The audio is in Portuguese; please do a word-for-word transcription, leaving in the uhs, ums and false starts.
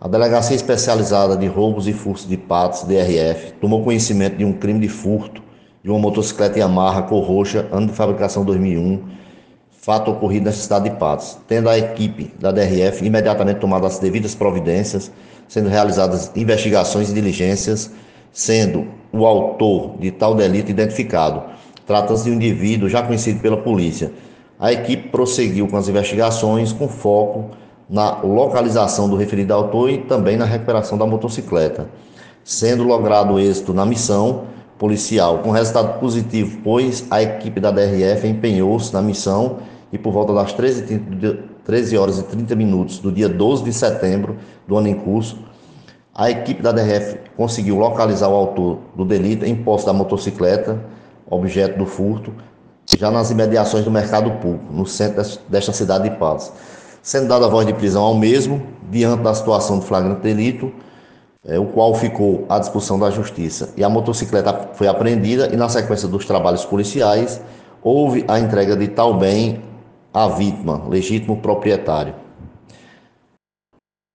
A Delegacia Especializada de Roubos e Furtos de Patos, D R F, tomou conhecimento de um crime de furto de uma motocicleta Yamaha cor roxa, ano de fabricação dois mil e um, fato ocorrido na cidade de Patos, tendo a equipe da D R F imediatamente tomado as devidas providências, sendo realizadas investigações e diligências, sendo o autor de tal delito identificado. Trata-se de um indivíduo já conhecido pela polícia. A equipe prosseguiu com as investigações com foco na localização do referido autor e também na recuperação da motocicleta, sendo logrado êxito na missão policial com resultado positivo, pois a equipe da D R F empenhou-se na missão e por volta das treze horas e trinta minutos do dia doze de setembro do ano em curso, a equipe da D R F conseguiu localizar o autor do delito em posse da motocicleta, objeto do furto, já nas imediações do mercado público, no centro desta cidade de Patos, sendo dada a voz de prisão ao mesmo, diante da situação de flagrante delito, é, o qual ficou à disposição da Justiça. E a motocicleta foi apreendida e, na sequência dos trabalhos policiais, houve a entrega de tal bem à vítima, legítimo proprietário.